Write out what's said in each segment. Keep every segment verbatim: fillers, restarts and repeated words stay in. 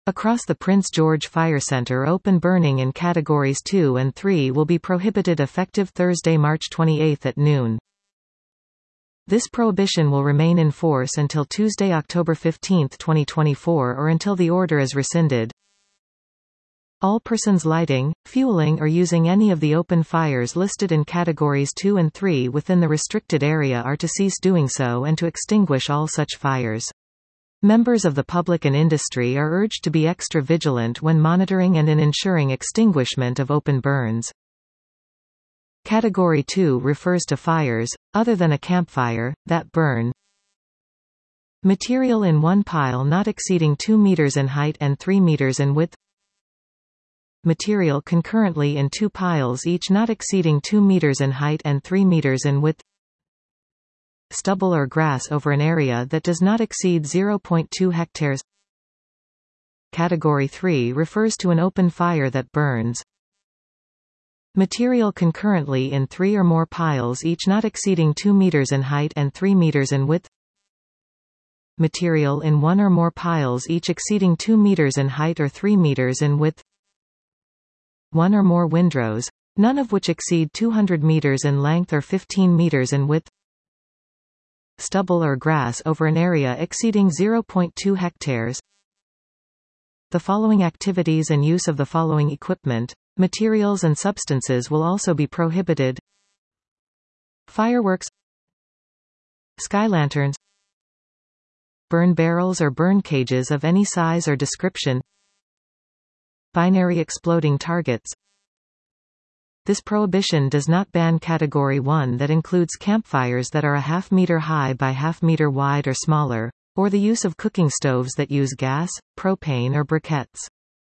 Across the Prince George Fire Centre, open burning in Categories two and three will be prohibited effective Thursday, March twenty-eighth at noon. This prohibition will remain in force until Tuesday, October fifteenth, twenty twenty-four, or until the order is rescinded. All persons lighting, fueling or using any of the open fires listed in Categories two and three within the restricted area are to cease doing so and to extinguish all such fires. Members of the public and industry are urged to be extra vigilant when monitoring and in ensuring extinguishment of open burns. Category two refers to fires, other than a campfire, that burn material in one pile not exceeding two meters in height and three meters in width, material concurrently in two piles each not exceeding two meters in height and three meters in width, stubble or grass over an area that does not exceed zero point two hectares. Category three refers to an open fire that burns material concurrently in three or more piles each not exceeding two meters in height and three meters in width, material in one or more piles each exceeding two meters in height or three meters in width, one or more windrows, none of which exceed two hundred meters in length or fifteen meters in width, stubble or grass over an area exceeding zero point two hectares. The following activities and use of the following equipment, materials and substances will also be prohibited: fireworks, skylanterns, burn barrels or burn cages of any size or description, binary exploding targets. This prohibition does not ban Category one that includes campfires that are a half meter high by half meter wide or smaller, or the use of cooking stoves that use gas, propane or briquettes.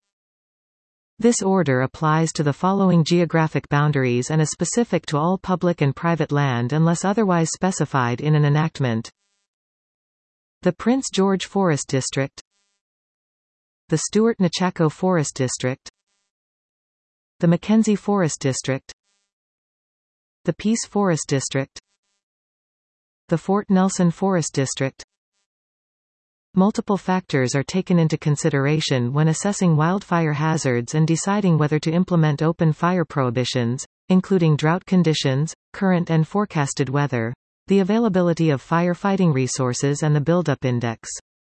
This order applies to the following geographic boundaries and is specific to all public and private land unless otherwise specified in an enactment: the Prince George Forest District, the Stewart-Nechako Forest District, the Mackenzie Forest District, the Peace Forest District, the Fort Nelson Forest District. Multiple factors are taken into consideration when assessing wildfire hazards and deciding whether to implement open fire prohibitions, including drought conditions, current and forecasted weather, the availability of firefighting resources and the buildup index.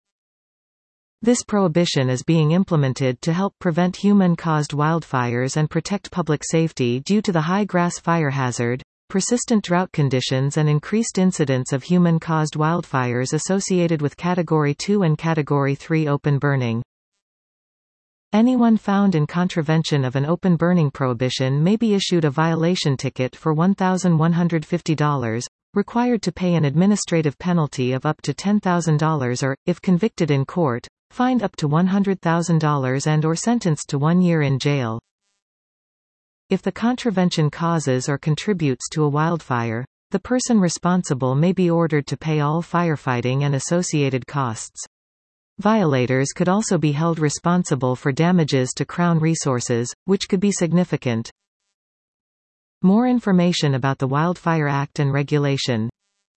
This prohibition is being implemented to help prevent human-caused wildfires and protect public safety due to the high grass fire hazard, persistent drought conditions and increased incidence of human-caused wildfires associated with Category two and Category three open burning. Anyone found in contravention of an open burning prohibition may be issued a violation ticket for one thousand one hundred fifty dollars, required to pay an administrative penalty of up to ten thousand dollars or, if convicted in court, fined up to one hundred thousand dollars and or sentenced to one year in jail. If the contravention causes or contributes to a wildfire, the person responsible may be ordered to pay all firefighting and associated costs. Violators could also be held responsible for damages to Crown resources, which could be significant. More information about the Wildfire Act and regulation.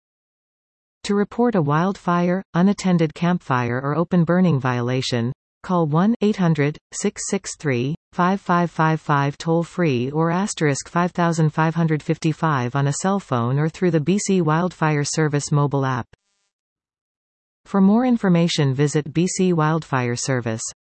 To report a wildfire, unattended campfire or open burning violation, call one eight hundred, six six three, five five five five toll-free or asterisk five five five five on a cell phone or through the B C Wildfire Service mobile app. For more information visit B C Wildfire Service.